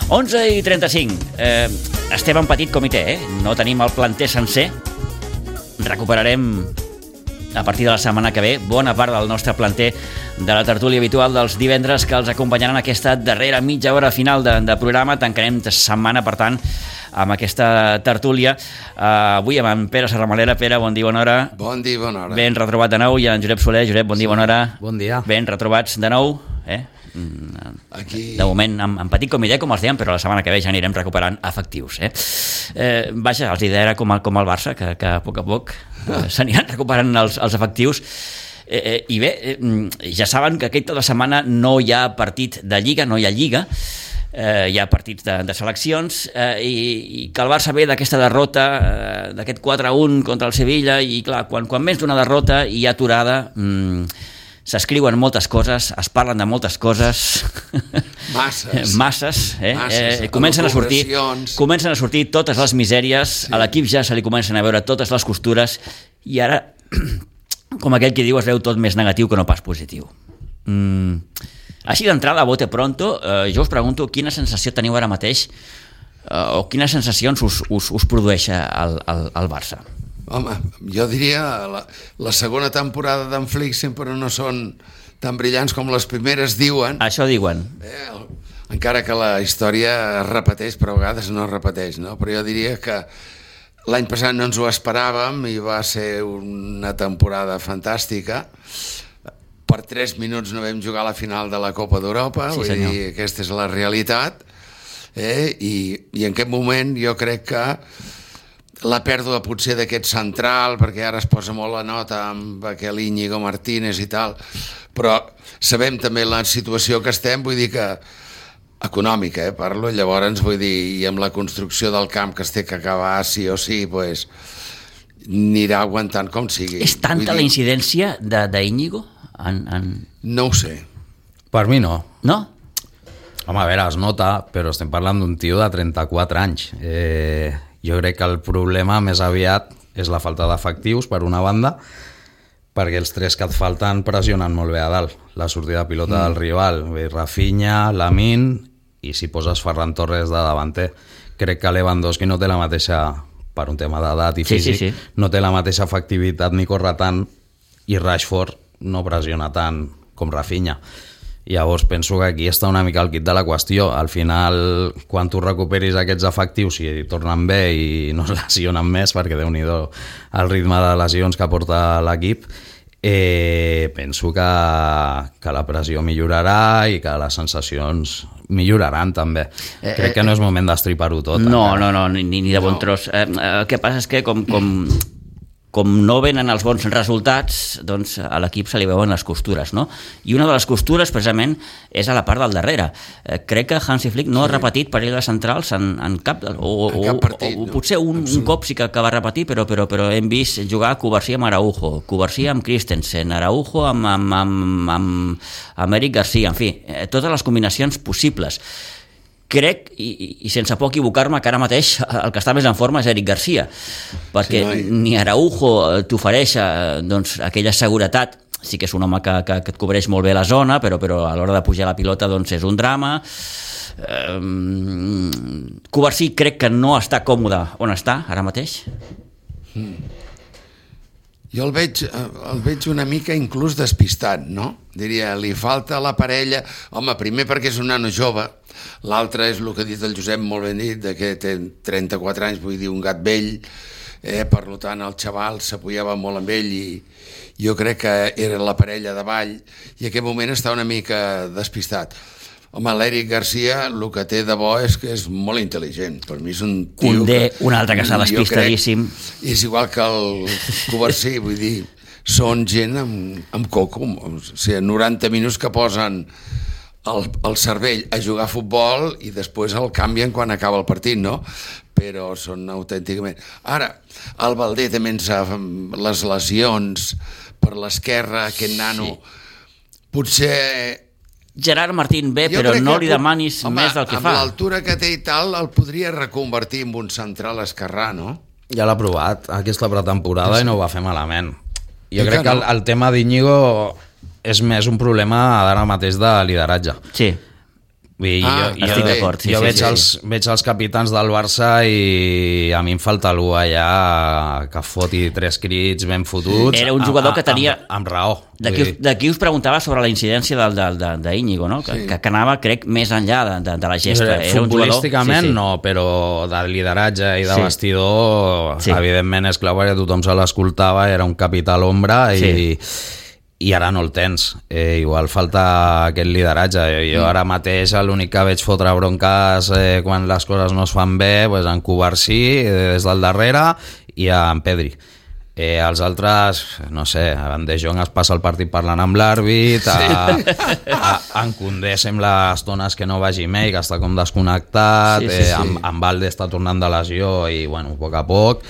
11:35. Estem en petit comitè, no tenim el planter sencer. Recuperarem a partir de la setmana que ve bona part del nostre planter de la tertúlia habitual dels divendres que els acompanyaran aquesta darrera mitja hora final de programa. Tancarem setmana, per tant, amb aquesta tertúlia. Avui amb en Pere Serramalera. Pere, bon dia, bona hora. Bon dia, bona hora. Ben retrobat de nou. I en Josep Soler. Josep, bon dia, bona hora. Bon dia. Ben retrobats de nou. Aquí... De moment en petit comitè, com els dèiem, però la setmana que ve ja anirem recuperant efectius. Vaja, els idea era com el Barça, que a poc s'aniran recuperant els efectius. I bé, ja saben que aquesta setmana no hi ha partit de Lliga, no hi ha Lliga, hi ha partits de seleccions, i que el Barça ve d'aquesta derrota, d'aquest 4-1 contra el Sevilla, i clar, quan més d'una derrota hi ha aturada, s'escriuen moltes coses, es parlen de moltes coses, masses, comencen a sortir totes les misèries, sí. A l'equip ja se li comencen a veure totes les costures, i ara, com aquell que diu, es veu tot més negatiu que no pas positiu. Així d'entrada, a bote pronto, jo us pregunto quina sensació teniu ara mateix, o quines sensacions us produeix el Barça. Home, jo diria la segona temporada d'en Flick sempre no són tan brillants com les primeres, diuen. Això diuen. Encara que la història es repeteix, però a vegades no es repeteix, no? Però jo diria que l'any passat no ens ho esperàvem i va ser una temporada fantàstica. Per 3 minuts no vam jugar a la final de la Copa d'Europa, sí, vull dir, aquesta és la realitat, i en aquest moment jo crec que la pèrdua potser d'aquest central, perquè ara es posa molt la nota amb aquell Íñigo Martínez i tal, però sabem també la situació que estem, vull dir que econòmica, parlo, llavors vull dir, i amb la construcció del camp que es té que acabar sí o sí, pues, anirà aguantant com sigui. És tanta la incidència d'Íñigo? No ho sé. Per mi no. No? Home, a veure, es nota, però estem parlant d'un tio de 34 anys. Jo crec que el problema més aviat és la falta d'efectius, per una banda, perquè els 3 que et falten pressionen molt bé a dalt. La sortida de pilota del rival, Rafinha, Lamine, i si poses Ferran Torres de davanter. Crec que Lewandowski no té la mateixa, per un tema d'edat i físic, sí. No té la mateixa efectivitat ni corre tant, i Rashford no pressiona tant com Rafinha. Llavors penso que aquí està una mica el quid de la qüestió. Al final, quan tu recuperis aquests efectius i tornen bé i no es lesionen més, perquè Déu-n'hi-do el ritme de lesions que porta l'equip, penso que la pressió millorarà i que les sensacions milloraran també. Crec que no és moment d'estripar-ho tot. No, ni de bon tros. El que passa és que com no venen els bons resultats, doncs a l'equip se li veuen les costures, no? I una de les costures, precisament, és a la part del darrere. Crec que Hansi Flick no ha repetit parell de centrals en cap partit. O potser un cop sí que va repetir, però hem vist jugar Cubarsí amb Araujo, Cubarsí amb Christensen, Araujo amb Eric Garcia, en fi, totes les combinacions possibles. Crec, i sense por equivocar-me, que ara mateix el que està més en forma és Eric Garcia, perquè ni Araujo t'ofereix aquella seguretat. Sí que és un home que et cobreix molt bé la zona, però a l'hora de pujar la pilota doncs és un drama. Cubarsí crec que no està còmode on està ara mateix. Jo el veig una mica inclús despistat, no? Diria, li falta la parella. Home, primer perquè és un nano jove, l'altre és el que ha dit el Josep, molt ben dit, que té 34 anys, vull dir, un gat vell, per tant el xaval s'apoyava molt amb ell i jo crec que era la parella de ball i en aquest moment està una mica despistat. Home, l'Eric Garcia el que té de bo és que és molt intel·ligent. Per mi és un tio Condé, un altre que està despistadíssim. És igual que el Cubarsí, vull dir, són gent amb coco. O sigui, 90 minuts que posen el cervell a jugar a futbol i després el canvien quan acaba el partit, no? Però són autènticament... Ara, el Baldé també ens ha... les lesions per l'esquerra, aquest nano... Potser... Gerard Martín bé, però no li demanis més del que fa. Amb l'altura que té i tal, el podria reconvertir en un central esquerrà, no? Ja l'ha provat aquesta pretemporada i no ho va fer malament. Jo crec que el tema d'Íñigo és més un problema d'ara mateix de lideratge. Sí. estic d'acord. Jo veig els capitans del Barça i a mi em falta algú allà que foti 3 crits ben fotuts. Era un jugador que tenia... Amb raó. D'aquí us preguntava sobre la incidència d'Íñigo, no? Que anava, crec, més enllà de la gesta. Futbolísticament no, però de lideratge i de vestidor, evidentment és clar, perquè tothom se l'escoltava, era un capità a l'ombra i ara no el tens. Igual falta aquest lideratge. Jo ara mateix l'únic que veig fotre bronques quan les coses no es fan bé, pues en Cubarsí, des del darrere, i en Pedri. Els altres, no sé, en De Jong es passa el partit parlant amb l'àrbit, en Koundé sembla estones que no vagi mai, que està com desconnectat, en Valde està tornant de lesió i, bueno, a poc a poc.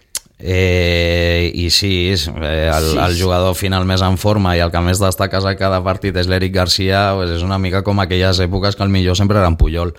I sí, el jugador final més en forma i el que més destaca a cada partit és l'Eric Garcia, pues és una mica com aquelles èpoques que el millor sempre era en Puyol.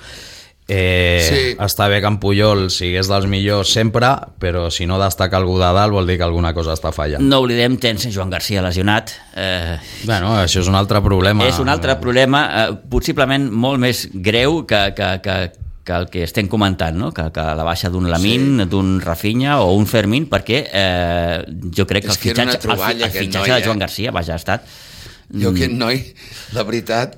Està bé que en Puyol sigués dels millors sempre, però si no destaca algú de dalt vol dir que alguna cosa està fallant. No oblidem, tens Joan Garcia lesionat. Bueno, això és un altre problema. És un altre problema, possiblement molt més greu que el que estem comentant, no? Que la baixa d'un Lamine, d'un Rafinha o un Fermín, perquè jo crec que el fitxatge de Joan Garcia ha estat... Jo aquest noi, la veritat,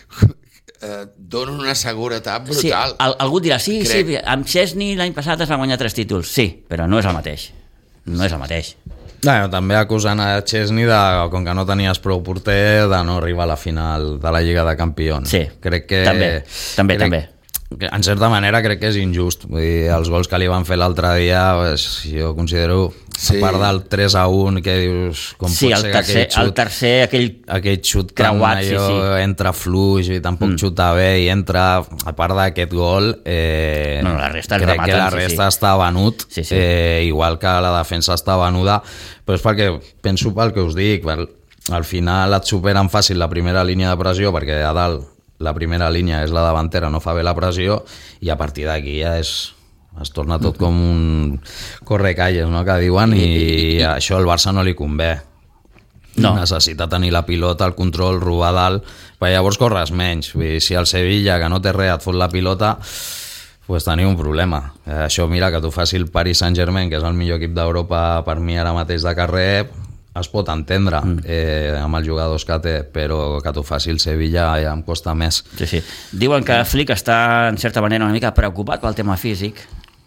dona una seguretat brutal. Algú dirà, sí, amb Chesney l'any passat es va guanyar 3 títols, sí, però no és el mateix. No és el mateix. Bueno, també acusant a Chesney com que no tenies prou porter, de no arribar a la final de la Lliga de Campions. Sí, crec que també. En certa manera crec que és injust. Vull dir, els gols que li van fer l'altre dia, pues, jo considero, a part del 3-1, que dius, com pot ser que aquell xut creuat, entra fluix i tampoc xuta bé i entra, a part d'aquest gol, la resta crec que la resta està venut, igual que la defensa està venuda, però és perquè penso pel que us dic, al final et superen fàcil la primera línia de pressió, perquè a dalt la primera línia és la davantera, no fa bé la pressió, i a partir d'aquí ja es torna tot com un correcalles, no?, que diuen, i això al Barça no li convé. Necessita tenir la pilota, el control, robar dalt, perquè llavors corres menys. Vull dir, si el Sevilla, que no té res, et fot la pilota, pues teniu un problema. Això, mira, que tu faci el Paris Saint-Germain, que és el millor equip d'Europa per mi ara mateix de carrer, es pot entendre amb els jugadors que té, però que t'ho faci el Sevilla ja em costa més. Sí. Diuen que Flick està en certa manera una mica preocupat pel tema físic,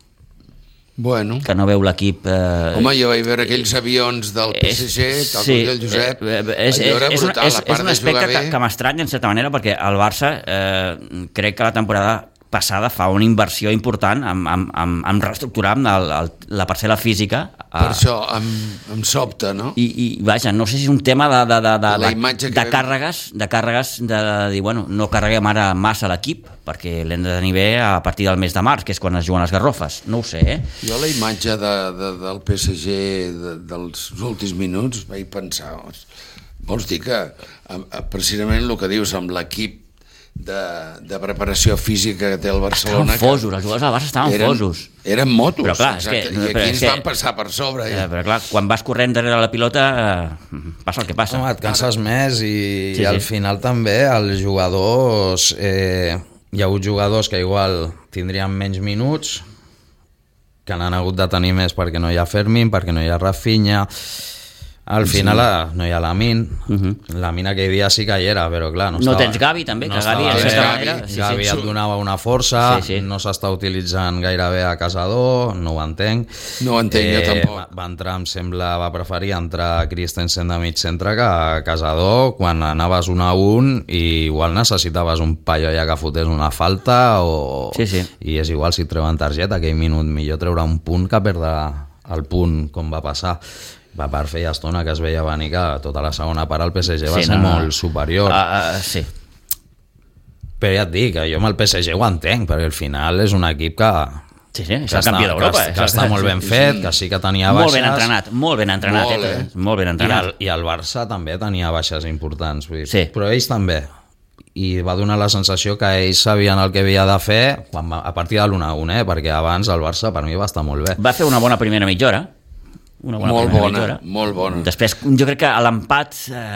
que no veu l'equip... Home, jo vaig veure aquells avions del PSG, tal com diu el Josep, allò era brutal, a part de jugar bé. És un aspecte que m'estranya en certa manera, perquè el Barça crec que la temporada passada fa una inversió important en reestructurar la parcel·la física. Per això em sobta, no? I vaja, no sé si és un tema de càrregues, de dir, bueno, no carreguem ara massa l'equip, perquè l'hem de tenir bé a partir del mes de març, que és quan es juguen les garrofes. No ho sé, Jo la imatge del PSG dels últims minuts vaig pensar, vols dir que precisament el que dius amb l'equip de preparació física que té el Barcelona... Estaven fosos, els jugadors del Barça estaven fosos. Eren motos, però clar, i aquí ens van passar per sobre. Però clar, quan vas corrent darrere la pilota, passa el que passa. Home, et canses més i al final també els jugadors... hi ha hagut jugadors que igual tindrien menys minuts, que n'han hagut de tenir més perquè no hi ha Fermín, perquè no hi ha Rafinha... Al final no hi ha Lamine. Lamine aquell dia sí que hi era, però clar... No tens Gavi també, que Gavi en certa manera... Gavi et donava una força, no s'està utilitzant gairebé a Casador, no ho entenc. No ho entenc, jo tampoc. Va entrar, em sembla, va preferir entrar Christensen de mig centre que Casador, quan anaves 1-1 i igual necessitaves un paio allà que fotés una falta i és igual si treuen targeta, aquell minut millor treure un punt que perdre el punt com va passar. Va per fer estona que es veia venir que tota la segona part el PSG va ser molt superior. Sí. Però ja et dic, jo amb el PSG ho entenc, perquè al final és un equip que... és el campió d'Europa. Que està molt ben fet, que sí que tenia baixes... Molt ben entrenat. I el Barça també tenia baixes importants, però ells també. I va donar la sensació que ells sabien el que havia de fer a partir de l'1-1, perquè abans el Barça per mi va estar molt bé. Va fer una bona primera mitja hora, una bona molt primera bona, mitja hora. molt bona. Després, jo crec que a l'empat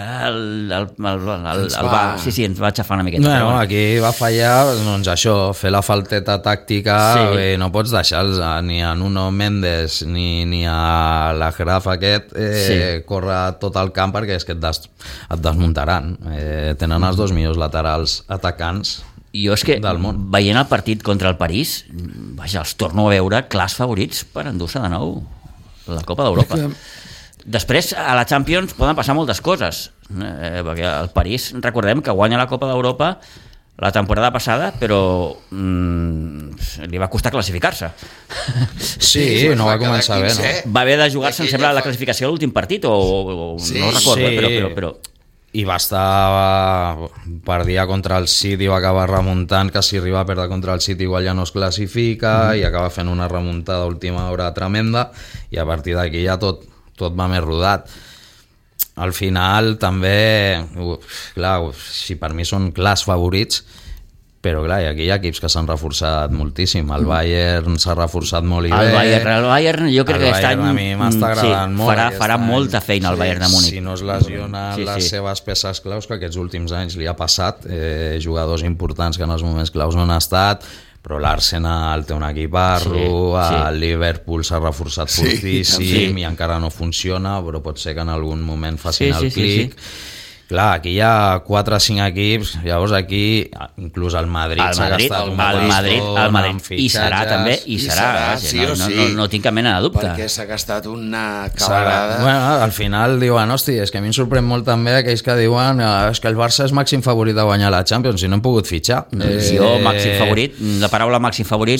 ens va aixafar una miqueta. Bueno, aquí va fallar, doncs això, fer la falteta tàctica, Sí. no pots deixar-los ni a Nuno Méndez ni a l'Agraf aquest córrer tot el camp perquè és que et desmuntaran. Tenen els dos millors laterals atacants Jo és que, del món. veient el partit contra el París, vaja, els torno a veure clars favorits per endur-se de nou la Copa d'Europa. Després, a la Champions poden passar moltes coses, perquè el París, recordem que guanya la Copa d'Europa la temporada passada, però li va costar classificar-se. Sí, no va començar bé, no? Va haver de jugar-se, em sembla, la classificació a l'últim partit, o no recordo, però... I va estar perdia contra el City, va acabar remuntant, que si arriba a perdre contra el City igual ja no es classifica, i acaba fent una remuntada a última hora tremenda, i a partir d'aquí ja tot va més rodat. Al final també, clar, si per mi són clars favorits, però clar, aquí hi ha equips que s'han reforçat moltíssim. El Bayern s'ha reforçat molt i bé. El Bayern jo crec que aquest any a mi m'està agradant molt. Farà molta feina el Bayern de Múnich. Si no es lesionen les seves peces claus, que aquests últims anys li ha passat, jugadors importants que en els moments claus no han estat, però l'Arsenal té un equiparro, el Liverpool s'ha reforçat fortíssim i encara no funciona, però pot ser que en algun moment facin el clic. Clar, aquí hi ha 4 o 5 equips, llavors aquí inclús el Madrid s'ha gastat un Madrid i serà també, no tinc cap mena de dubte. Perquè s'ha gastat una calarada. Bueno, al final diuen, hosti, és que a mi em sorprèn molt també aquells que diuen és que el Barça és màxim favorit de guanyar la Champions, si no hem pogut fitxar. Jo, màxim favorit, la paraula màxim favorit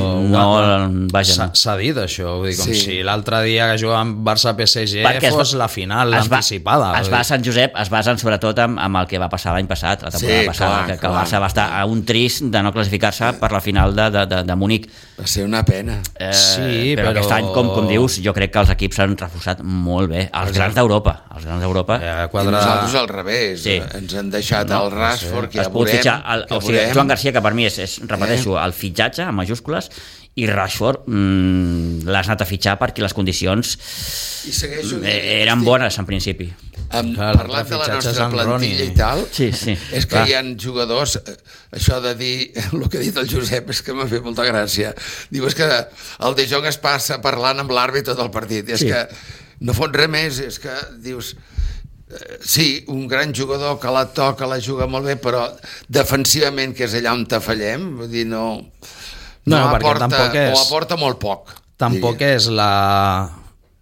s'ha dit això, vull dir, com si l'altre dia que jugàvem Barça-PSG fos la final anticipada. Es va a Sant Josep, es basen sobretot amb el que va passar l'any passat, la temporada passada, que el Barça va estar a un trist de no classificar-se per la final de Múnich. Va ser una pena. Però aquest any, com dius, jo crec que els equips s'han reforçat molt bé. Els grans d'Europa. I nosaltres al revés. Ens han deixat el Rashford, que ja veurem. Joan Garcia, que per mi és, repeteixo, el fitxatge, en majúscules, i Rashford l'has anat a fitxar perquè les condicions eren bones en principi. Parlant de la nostra plantilla i tal, és que hi ha jugadors, això de dir el que ha dit el Josep és que m'ha fet molta gràcia. Diu, és que el De Jong es passa parlant amb l'àrbitre tot el partit, és que no fot res més, és que dius sí, un gran jugador que la toca, la juga molt bé, però defensivament, que és allà on te fallem, vull dir, no aporta molt poc. Tampoc és la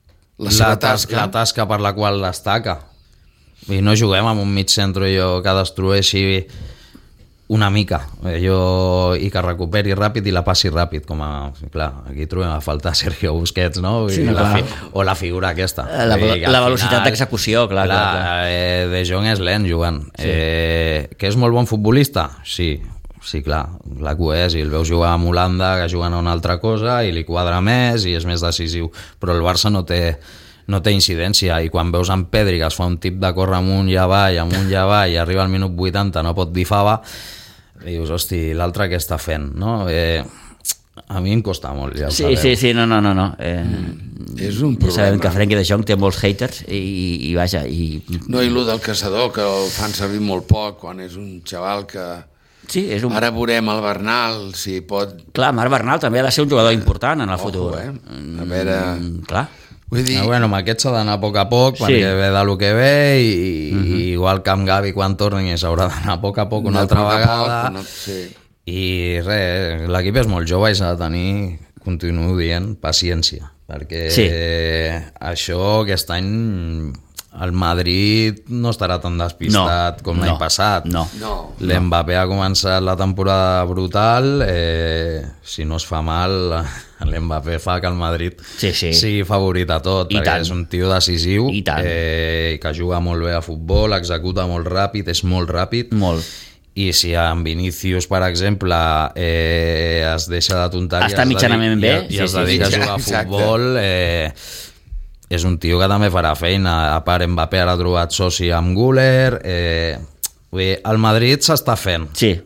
tasca per la qual destaca. I no juguem amb un mig centre que destrueixi una mica i que recuperi ràpid i la passi ràpid, clar, aquí trobem a faltar Sergio Busquets, no? O la figura aquesta. La velocitat d'execució, clar. De Jong és lent jugant. Que és molt bon futbolista? Sí, clar, la és, i el veus jugar amb Holanda, que juguen a una altra cosa i li quadra més i és més decisiu, però el Barça no té incidència, i quan veus en Pedri que es fa un tip de córrer amunt i avall i arriba al minut 80, no pot dir fava, dius, hosti, l'altre què està fent, no? A mi em costa molt, ja ho sabeu. Sí, no. És un problema. Sabem que Frenkie de Jong té molts haters i vaja... No, i el del caçador, que el fan servir molt poc, quan és un xaval que... Sí, ara veurem el Bernal, si pot... Clar, Marc Bernal també ha de ser un jugador important en el futur. A veure... Clar. Vull dir... Bueno, amb aquest s'ha d'anar a poc a poc, perquè ve del que ve, i igual que amb Gavi quan torni s'haurà d'anar a poc una altra vegada. I res, l'equip és molt jove i s'ha de tenir, continuo dient, paciència, perquè això aquest any... El Madrid no estarà tan despistat com l'any passat. L'Mbappé ha començat la temporada brutal. Si no es fa mal, l'Mbappé fa que el Madrid sigui favorit a tot, perquè és un tio decisiu, que juga molt bé a futbol, executa molt ràpid, és molt ràpid. I si en Vinícius, per exemple, es deixa de tonteries està mitjanament bé i es dedica a jugar a futbol... És un tio que també farà feina. A part, Mbappé ara ha trobat soci amb Güler. El Madrid s'està fent. Sí.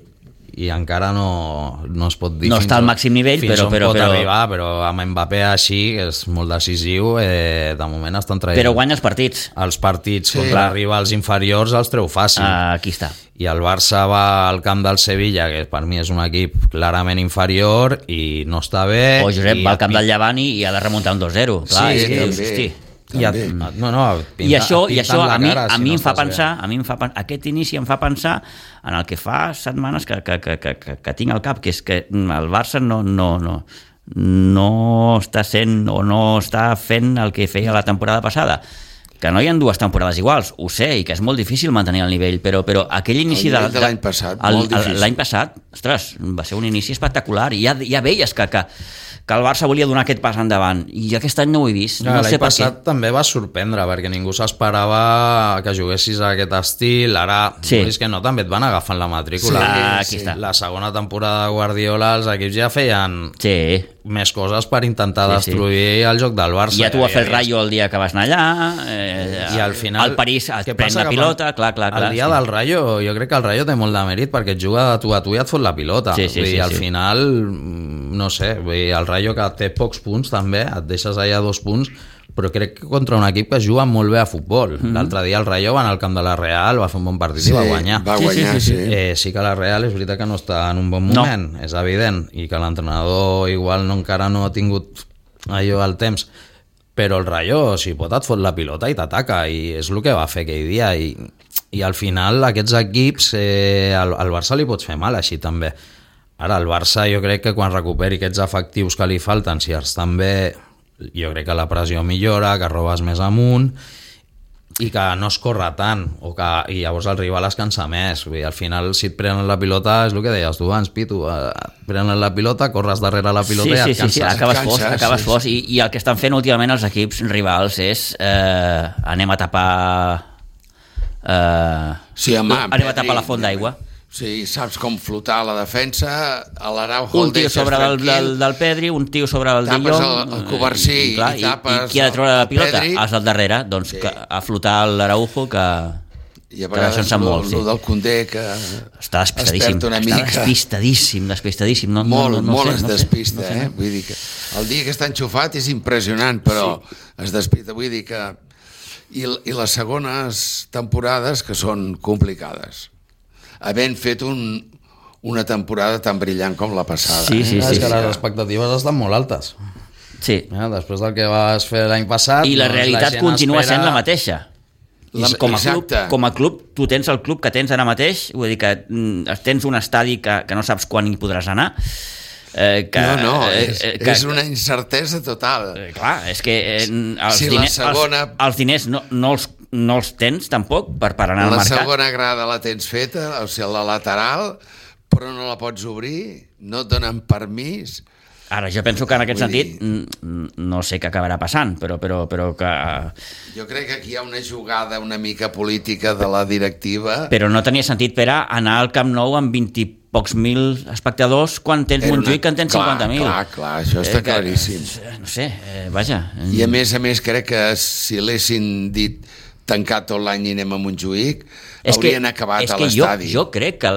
i encara no es pot dir no està al màxim nivell, fins on però pot arribar, però amb Mbappé així, que és molt decisiu, de moment estan traient... Però guanya els partits. Els partits contra rivals inferiors els treu fàcil. Aquí està. I el Barça va al camp del Sevilla, que per mi és un equip clarament inferior i no està bé. O Josep va al camp del Llevant i ha de remuntar un 2-0. Clar, Sí, és que, també. hosti. I això a mi em fa pensar, aquest inici em fa pensar en el que fa setmanes que tinc al cap, que és que el Barça no està sent o no està fent el que feia la temporada passada, que no hi ha dues temporades iguals, ho sé, i que és molt difícil mantenir el nivell, però aquell inici de l'any passat, molt difícil. L'any passat, ostres, va ser un inici espectacular, i ja veies que el Barça volia donar aquest pas endavant, i aquest any no ho he vist, no sé per què. L'any passat també va sorprendre, perquè ningú s'esperava que juguessis a aquest estil, ara, és que no, també et van agafant la matrícula. Aquí està. La segona temporada de Guardiola, els equips ja feien més coses per intentar destruir el joc del Barça. Ja t'ho va fer el Rayo el dia que vas anar allà, i al final el París et pren la pilota, clar. El dia del Rayo, jo crec que el Rayo té molt de mèrit perquè et juga de tu a tu i et fot la pilota. Al final, no sé, el Rayo que té pocs punts també, et deixes allà 2 punts, però crec que contra un equip que juga molt bé a futbol. L'altre dia el Rayo va anar al camp de la Real, va fer un bon partit i va guanyar. Sí que la Real és veritat que no està en un bon moment, és evident, i que l'entrenador igual encara no ha tingut allò al temps, però el Rayo, si pot, et fot la pilota i t'ataca, i és el que va fer aquell dia, i al final aquests equips al Barça li pots fer mal així també. Ara el Barça jo crec que quan recuperi aquests efectius que li falten, si estan bé, jo crec que la pressió millora, que robes més amunt i que no es corre tant, i llavors el rival es cansa més. Vull dir, al final, si et prenen la pilota, és el que deies tu abans, Pitu, prenen la pilota, corres darrere la pilota i et canses. Sí, acabes fos. I el que estan fent últimament els equips rivals és anem a tapar la font d'aigua. Sí, saps com flotar la defensa, a l'Araujo un tio sobre del Pedri, un tio sobre el De Jong, tapes el Covarsí i tapes i qui ha de treure la pilota? És el darrere, doncs a flotar l'Araujo que descansa molt. I a vegades el del Koundé que està despistadíssim. Molt es despista, vull dir que el dia que està enxufat és impressionant, però es despista, vull dir que i les segones temporades que són complicades, havent fet una temporada tan brillant com la passada. És que les expectatives estan molt altes. Sí. Després del que vas fer l'any passat... I la realitat continua sent la mateixa. Com a club, tu tens el club que tens ara mateix, vull dir que tens un estadi que no saps quan hi podràs anar, és una incertesa total. Clar, és que els diners no els tens tampoc per anar al mercat. La segona grada la tens feta, o sigui, la lateral, però no la pots obrir, no et donen permís. Ara, jo penso que en aquest sentit no sé què acabarà passant, però que... Jo crec que aquí hi ha una jugada una mica política de la directiva. Però no tenia sentit, Pere, anar al Camp Nou amb 20 i pocs mil espectadors quan tens Montjuïc que en tens 50.000. Clar, això està claríssim. No sé, vaja. I a més crec que si l'haguessin dit tancat tot l'any i anem a Montjuïc, haurien acabat a l'estadi. Jo crec que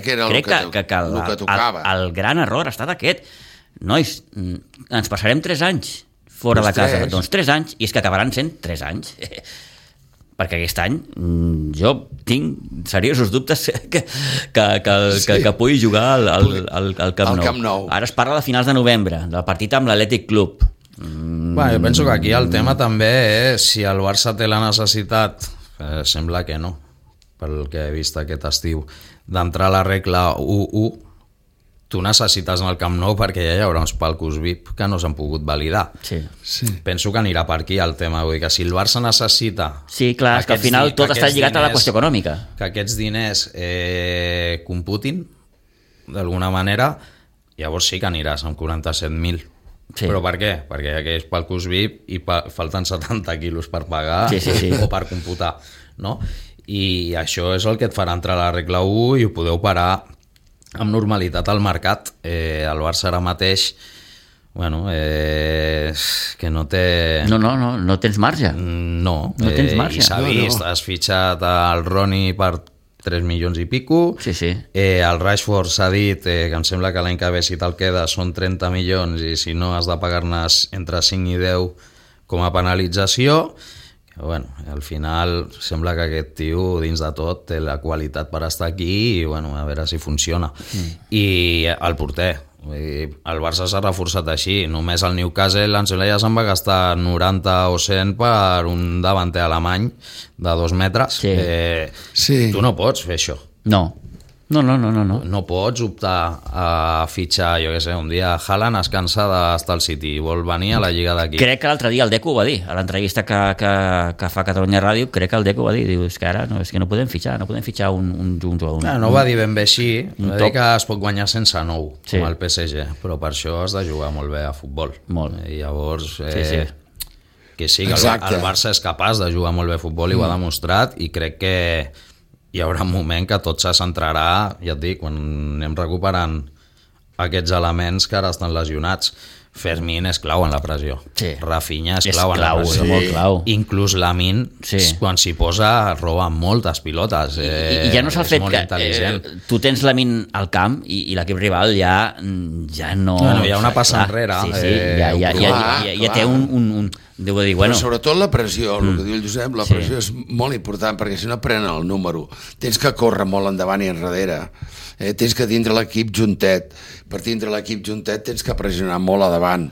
el gran error ha estat aquest. Nois, ens passarem 3 anys fora de casa. Doncs 3 anys, i és que acabaran sent 3 anys. Perquè aquest any jo tinc seriosos dubtes que pugui jugar al Camp Nou. Ara es parla de finals de novembre, del partit amb l'Atlètic Club. Jo penso que aquí el tema també és si el Barça té la necessitat, sembla que no, pel que he vist aquest estiu, d'entrar a la regla 1-1, tu necessites anar al Camp Nou perquè ja hi haurà uns palcos VIP que no s'han pogut validar. Sí. Penso que anirà per aquí el tema, vull dir que si el Barça necessita... Sí, clar, és que al final tot està lligat a la qüestió econòmica. Que aquests diners computin d'alguna manera, llavors sí que aniràs amb 47.000. Sí. Però per què? Perquè hi ha aquells palcos VIP i falten 70 quilos per pagar o per computar, no? I això és el que et farà entrar a la regla 1 i ho podeu parar amb normalitat al mercat. El Barça ara mateix que no té... No tens marge. No tens marge. I s'ha vist, has fitxat el Roni per 3 milions i pico. Sí, sí. El Rashford s'ha dit que em sembla que l'any que ve si te'l queda són 30 milions i si no has de pagar-ne entre 5 i 10 com a penalització. Bueno, al final sembla que aquest tio dins de tot té la qualitat per estar aquí i bueno, a veure si funciona. I el porter, el Barça s'ha reforçat així, només el Newcastle em sembla ja se'n va gastar 90 o 100 per un davanter alemany de 2 metres. Sí. Tu no pots fer això. No. No pots optar a fitxar, jo què sé, un dia Haaland es cansa d'estar al City i vol venir a la Lliga d'aquí. Crec que l'altre dia el Deco ho va dir, a l'entrevista que fa Catalunya Ràdio, crec que el Deco va dir, diu, és que ara és que no podem fitxar un jugador. No va dir ben bé així, va dir que es pot guanyar sense nou, Sí. com el PSG, però per això has de jugar molt bé a futbol. Molt. I llavors, Sí. que sí, que Exacte. el Barça és capaç de jugar molt bé a futbol i ho ha demostrat, i crec que hi haurà un moment que tot se centrarà, ja et dic, quan anem recuperant aquests elements que ara estan lesionats. Fermín és clau en la pressió. Sí. Rafinha és És clau en la clau, pressió. és molt clau. Inclús Lamine, Sí. quan s'hi posa, roba moltes pilotes. I ja no és el fet molt que intel·ligent. tu tens Lamine al camp i l'equip rival ja no... Bueno, hi ha una passa Clar, enrere. Sí, ja té un deu dir, bueno... Però sobretot la pressió, el que diu el Josep, la pressió és molt important, perquè si no prenen el número, tens que córrer molt endavant i enrere, tens que tindre l'equip juntet, per tindre l'equip juntet tens que pressionar molt a davant.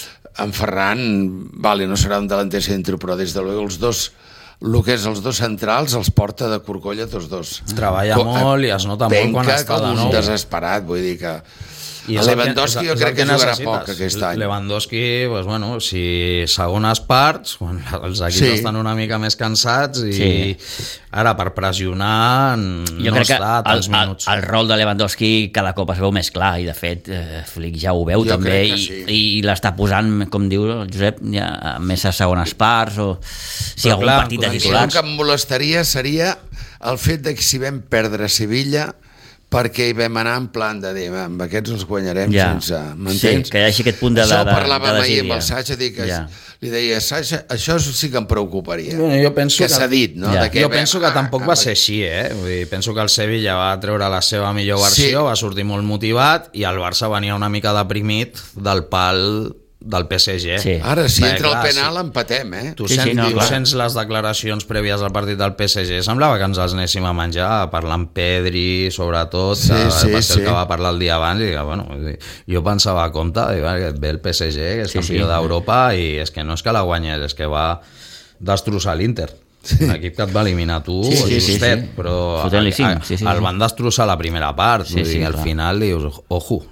En Ferran, vale, no serà un delanter centre, però des de els dos, el que és els dos centrals els porta de corcolla tots dos. Treballa molt i es nota molt quan està de com nou. un desesperat, vull dir que... I A és el Lewandowski jo és crec el que jugarà necessites. poc aquest any. Lewandowski, pues bueno, si segones parts, quan els equips Sí. estan una mica més cansats i Sí. ara per pressionar Jo no crec que està a tants minuts. el rol de Lewandowski cada cop es veu més clar i de fet Flick ja ho veu Jo també crec que sí. i l'està posant, com diu el Josep, ja més a segones parts o si Però algun clar, partit de quan El titulars. que em molestaria seria el fet de que si vam perdre a Sevilla perquè hi vam anar en plan de dir, amb aquests els guanyarem sense... M'entens? Sí, que hi hagi aquest punt de Això ho de parlàvem ahir amb desídia. el Sacha, dic que Ja. li deia, Sacha, això sí que em preocuparia. Bueno, jo penso que s'ha dit, no? Ja. De que Jo vam- penso que tampoc va ser així, Vull dir, penso que el Sevilla va treure la seva millor versió, Sí. va sortir molt motivat i el Barça venia una mica deprimit del pal del PSG. Sí. Ara, si Bé, entra clar, el penal, empatem, Tu, Sí, sí, sents, no, tu clar. sents les declaracions prèvies al partit del PSG, semblava que ens els anéssim a menjar, parlant Pedri, sobretot, Sí, que sí, va ser el sí. que va parlar el dia abans, i bueno, jo pensava a compte, que et ve el PSG, que és Sí, campió sí. d'Europa, i és que no és que la guanyés, és que va destrossar l'Inter. Un equip que et va eliminar tu, Sí, sí, sí, justet, sí. però Fotent-li cinc, sí, sí, el sí. van destrossar la primera part, Sí, vull sí, dir, al clar. final dius, ojo,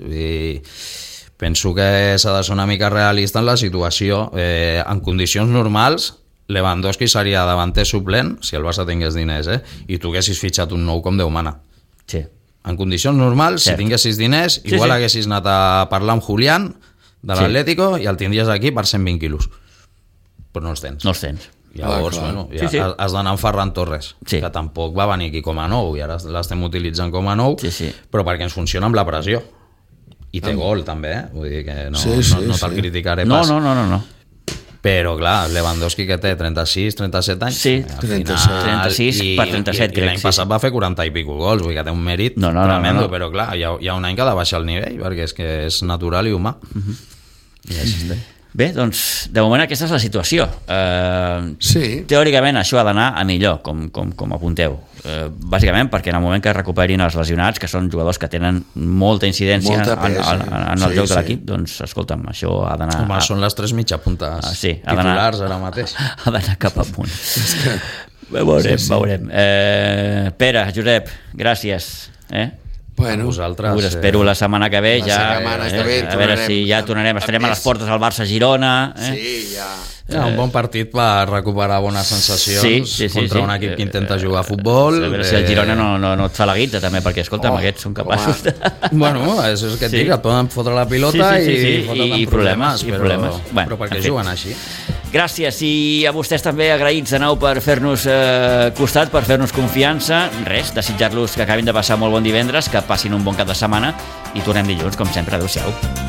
i penso que s'ha de ser una mica realista en la situació. En condicions normals, Lewandowski seria davanter suplent, si el Barça tingués diners, i tu haguessis fitxat un nou com Déu mana. Sí. En condicions normals, Cert. si tinguessis diners, Sí, igual sí. haguessis anat a parlar amb Julián, de Sí. l'Atlético, i el tindries aquí per 120 quilos. Però no els tens. No els tens. Llavors, Clar, clar. bueno, ja Sí, sí. has d'anar amb Ferran Torres, Sí. que tampoc va venir aquí com a nou, i ara l'estem utilitzant com a nou, Sí, sí. però perquè ens funciona amb la pressió. I té gol, també, Vull dir que no, Sí, no te'l sí. criticaré No, pas. no. Però, clar, Lewandowski, que té 36, 37 anys... Sí, al 36 per 37, i crec, l'any sí, passat sí. va fer 40 i pico gols, vull dir que té un mèrit No, tremendo, no. però clar, hi ha un any que ha de baixar el nivell, perquè és que és natural i humà. I així està. Bé, doncs, de moment aquesta és la situació. Sí. Teòricament això ha d'anar a millor, com apunteu. Bàsicament perquè en el moment que recuperin els lesionats, que són jugadors que tenen molta incidència Molta pes, en el sí, joc de sí. l'equip, doncs escolta'm, això ha d'anar... Home, són les 3 mitja puntes sí, ha d'anar- titulars ara mateix. ha d'anar cap amunt. Veurem, veurem. Pere, Josep, gràcies. Bueno, Vosaltres... Us espero la setmana que ve, La ja. setmana que ve A veure tornarem si ja amb- tornarem. Estarem a les més. portes del Barça-Girona. sí, ja... Un bon partit per recuperar bones sensacions Sí, contra un equip que intenta jugar a futbol. A veure si el Girona no et fa la guita també, perquè escolta'm, aquests són capaços de... Bueno, és el que et Sí. dic, et poden fotre la pilota i fotre'n i problemes, però Bueno, perquè en fi. juguen així. Gràcies, i a vostès també agraïts de nou per fer-nos costat, per fer-nos confiança. Res, desitjar-los que acabin de passar molt bon divendres, que passin un bon cap de setmana i tornem dilluns, com sempre. Adéu-siau.